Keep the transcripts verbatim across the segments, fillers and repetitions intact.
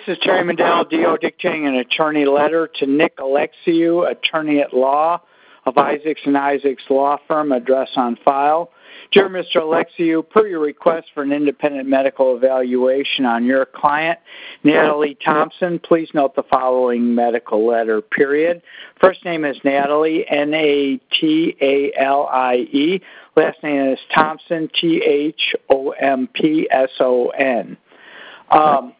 is Terry Mandel, D O, dictating an attorney letter to Nick Alexiou, attorney at law of Isaacs and Isaacs Law Firm, address on file. Dear Mister Alexiou, per your request for an independent medical evaluation on your client, Natalie Thompson, please note the following medical letter, period. First name is Natalie, N A T A L I E. Last name is Thompson, T H O M P S O N. Um,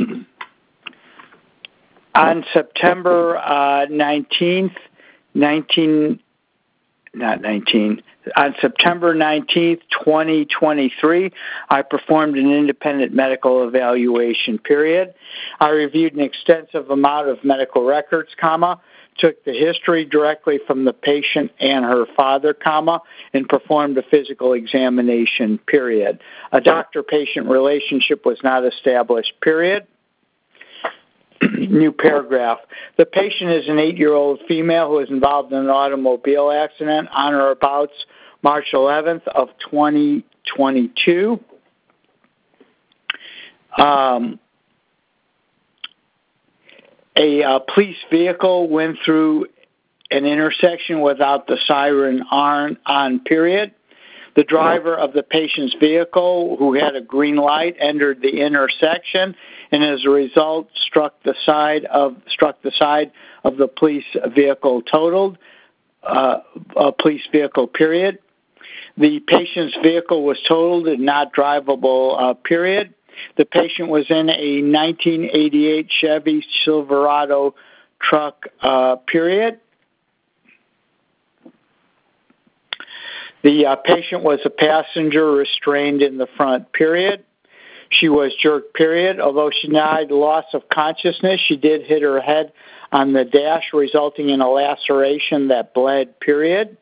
on September uh, nineteenth, nineteen, not nineteen, on September nineteenth, twenty twenty-three, I performed an independent medical evaluation, period. I reviewed an extensive amount of medical records, comma, took the history directly from the patient and her father, comma, and performed a physical examination, period. A doctor-patient relationship was not established, period. New paragraph. The patient is an eight-year-old female who was involved in an automobile accident on or about March eleventh of twenty twenty-two. Um, a uh, police vehicle went through an intersection without the siren on, on, period. The driver of the patient's vehicle, who had a green light, entered the intersection, and as a result, struck the side of struck the side of the police vehicle totaled. Uh, a police vehicle, period. The patient's vehicle was totaled and not drivable, uh, period. The patient was in a nineteen eighty-eight Chevy Silverado truck, uh, period. The uh, patient was a passenger restrained in the front, period. She was jerked, period. Although she denied loss of consciousness, she did hit her head on the dash, resulting in a laceration that bled, period.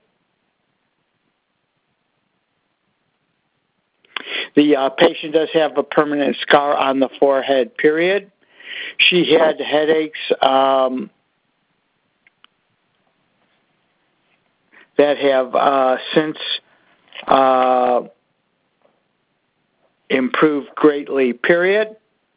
The uh, patient does have a permanent scar on the forehead, period. She had headaches um, that have uh, since uh, improved greatly, period.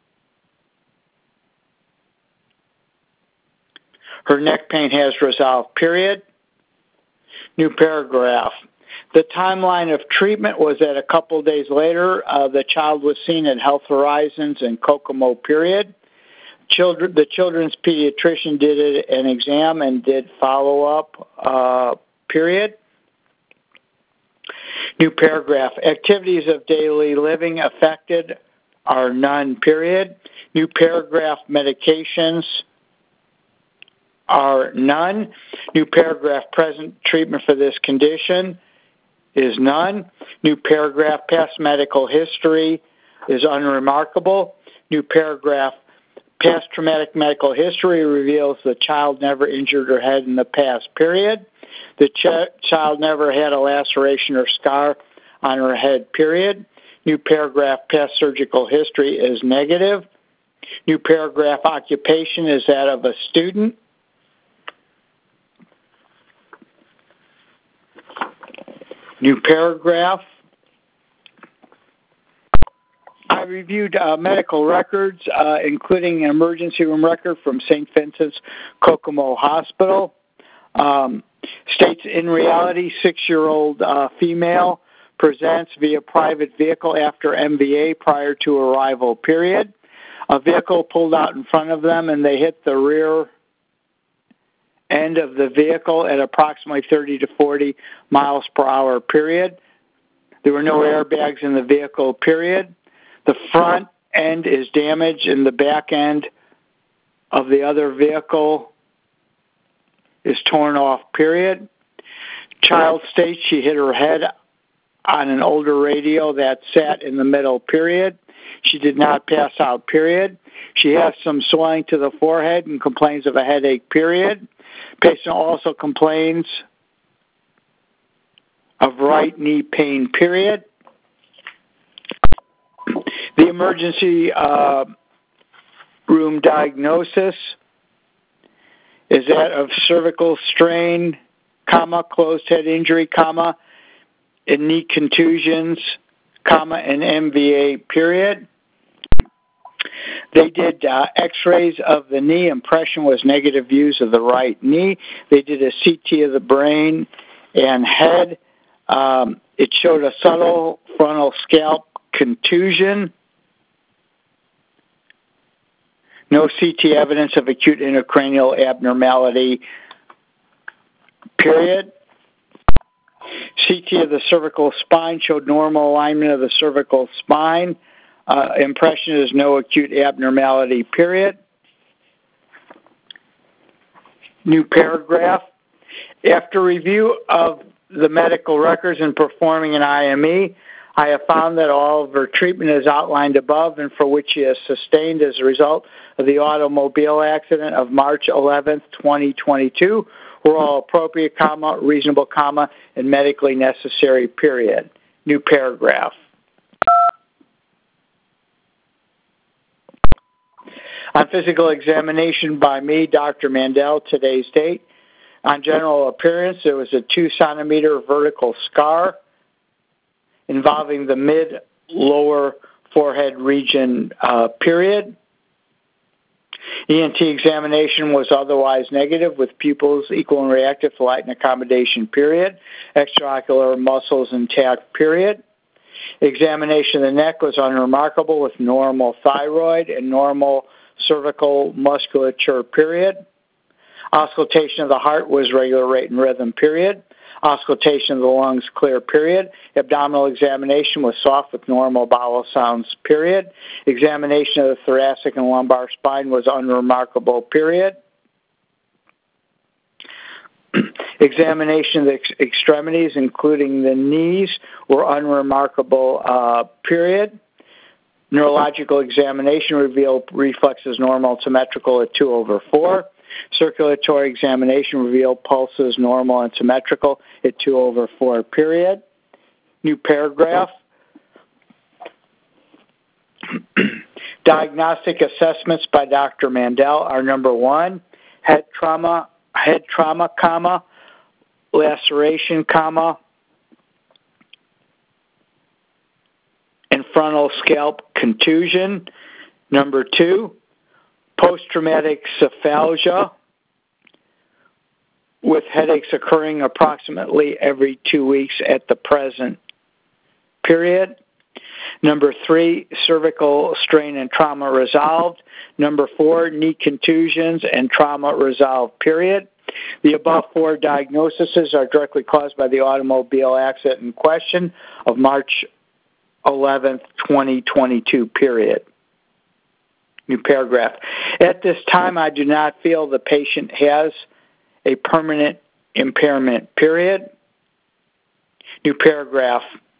Her neck pain has resolved, period. New paragraph. The timeline of treatment was that a couple days later, uh, the child was seen at Health Horizons in Kokomo, period. Children, the children's pediatrician did an exam and did follow-up, uh, period. New paragraph. Activities of daily living affected are none, period. New paragraph. Medications are none. New paragraph. Present treatment for this condition is none. New paragraph. Past medical history is unremarkable. New paragraph. Past traumatic medical history reveals the child never injured her head in the past, period. The ch- child never had a laceration or scar on her head, period. New paragraph. Past surgical history is negative. New paragraph. Occupation is that of a student. New paragraph. I reviewed uh, medical records, uh, including an emergency room record from Saint Vincent's Kokomo Hospital. Um, states, in reality, six-year-old uh, female presents via private vehicle after M V A prior to arrival, period. A vehicle pulled out in front of them, and they hit the rear end of the vehicle at approximately thirty to forty miles per hour, period. There were no airbags in the vehicle, period. The front end is damaged, and the back end of the other vehicle is torn off, period. Child states she hit her head on an older radio that sat in the middle, period. She did not pass out, period. She has some swelling to the forehead and complains of a headache, period. Patient also complains of right knee pain, period. The emergency uh, room diagnosis is that of cervical strain, comma, closed head injury, comma, and knee contusions, comma, and M V A, period. They did uh, x-rays of the knee. Impression was negative views of the right knee. They did a C T of the brain and head. Um, it showed a subtle frontal scalp contusion. No C T evidence of acute intracranial abnormality, period. C T of the cervical spine showed normal alignment of the cervical spine. Uh, impression is no acute abnormality, period. New paragraph. After review of the medical records and performing an I M E, I have found that all of her treatment is outlined above and for which she has sustained as a result of the automobile accident of March eleventh, twenty twenty-two, were all appropriate, comma, reasonable, comma, and medically necessary, period. New paragraph. On physical examination by me, Doctor Mandel, today's date. On general appearance, there was a two centimeter vertical scar involving the mid-lower forehead region, uh, period. E N T examination was otherwise negative with pupils equal and reactive to light and accommodation, period. Extraocular muscles intact, period. Examination of the neck was unremarkable with normal thyroid and normal cervical musculature, period. Auscultation of the heart was regular rate and rhythm, period. Auscultation of the lungs clear, period. Abdominal examination was soft with normal bowel sounds, period. Examination of the thoracic and lumbar spine was unremarkable, period. Examination of the ex- extremities, including the knees, were unremarkable, uh, period. Neurological examination revealed reflexes normal symmetrical at two over four. Circulatory examination revealed pulses normal and symmetrical at two over four, period. New paragraph. Diagnostic assessments by Doctor Mandel are number one, head trauma, head trauma, comma, laceration, comma, and frontal scalp contusion. Number two, post-traumatic cephalgia with headaches occurring approximately every two weeks at the present period. Number three, cervical strain and trauma resolved. Number four, knee contusions and trauma resolved, period. The above four diagnoses are directly caused by the automobile accident in question of March eleventh, twenty twenty-two, period. New paragraph. At this time, I do not feel the patient has a permanent impairment, period. New paragraph.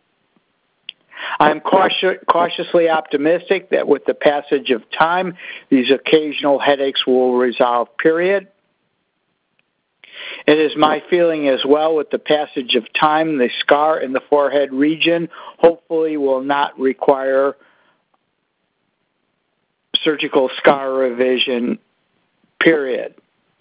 I am cautious, cautiously optimistic that with the passage of time, these occasional headaches will resolve, period. It is my feeling as well with the passage of time, the scar in the forehead region hopefully will not require surgical scar revision, period.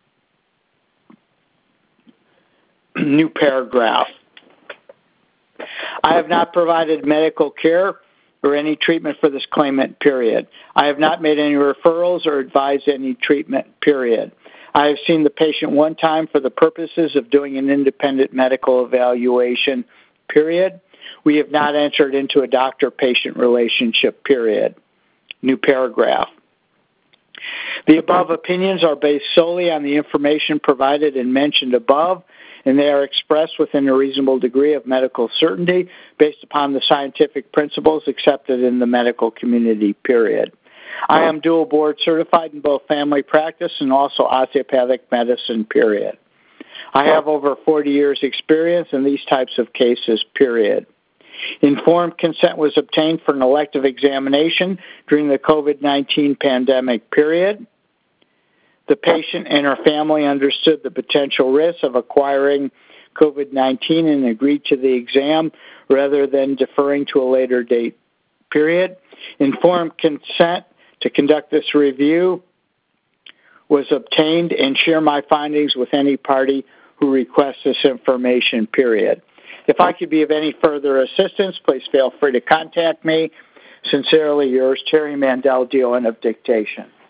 New paragraph. I have not provided medical care or any treatment for this claimant, period. I have not made any referrals or advised any treatment, period. I have seen the patient one time for the purposes of doing an independent medical evaluation, period. We have not entered into a doctor-patient relationship, period. New paragraph. The above opinions are based solely on the information provided and mentioned above, and they are expressed within a reasonable degree of medical certainty based upon the scientific principles accepted in the medical community, period. I am dual board certified in both family practice and also osteopathic medicine, period. I have over forty years experience in these types of cases, period. Informed consent was obtained for an elective examination during the COVID nineteen pandemic, period. The patient and her family understood the potential risks of acquiring COVID nineteen and agreed to the exam rather than deferring to a later date, period. Informed consent to conduct this review was obtained and share my findings with any party who requests this information, period. If I could be of any further assistance, please feel free to contact me. Sincerely yours, Terry Mandel, D O N of dictation.